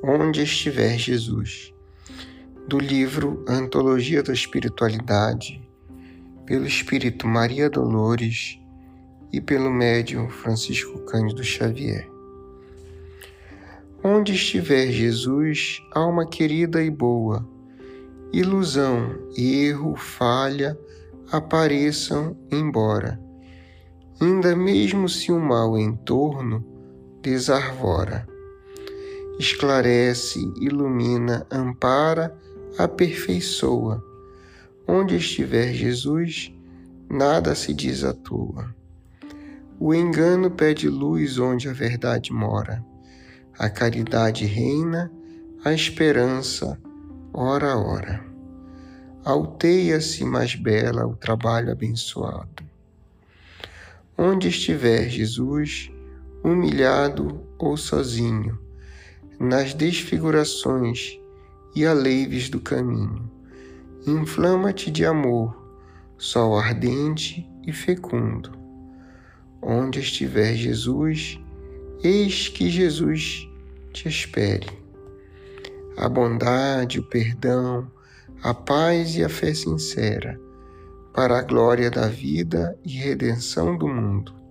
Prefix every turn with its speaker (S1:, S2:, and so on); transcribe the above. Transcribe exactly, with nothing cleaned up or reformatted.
S1: Onde estiver Jesus, do livro Antologia da Espiritualidade, pelo Espírito Maria Dolores e pelo médium Francisco Cândido Xavier. Onde estiver Jesus, alma querida e boa, ilusão, erro, falha, apareçam embora, ainda mesmo se o mal em torno desarvora. Esclarece, ilumina, ampara, aperfeiçoa. Onde estiver Jesus, nada se diz à toa. O engano pede luz onde a verdade mora. A caridade reina, a esperança, ora a ora. Alteia-se mais bela o trabalho abençoado. Onde estiver Jesus, humilhado ou sozinho, nas desfigurações e aleives do caminho, inflama-te de amor, sol ardente e fecundo. Onde estiver Jesus, eis que Jesus te espere. A bondade, o perdão, a paz e a fé sincera, para a glória da vida e redenção do mundo.